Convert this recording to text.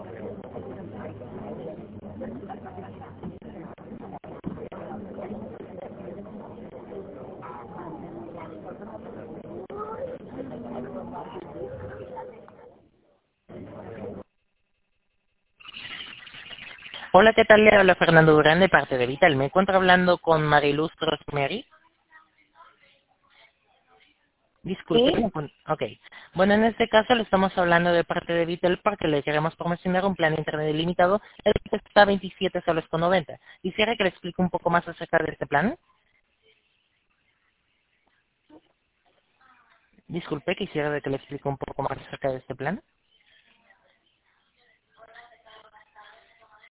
Hola, ¿qué tal? Le habla Fernando Durán de parte de Vital. Me encuentro hablando con Mariluz Rosemary. Disculpe. ¿Sí? Ok. Bueno, en este caso le estamos hablando de parte de Vital porque le queremos promocionar un plan de internet ilimitado, el que está a 27 soles con 90. Quisiera que le explique un poco más acerca de este plan. Disculpe, quisiera que le explique un poco más acerca de este plan.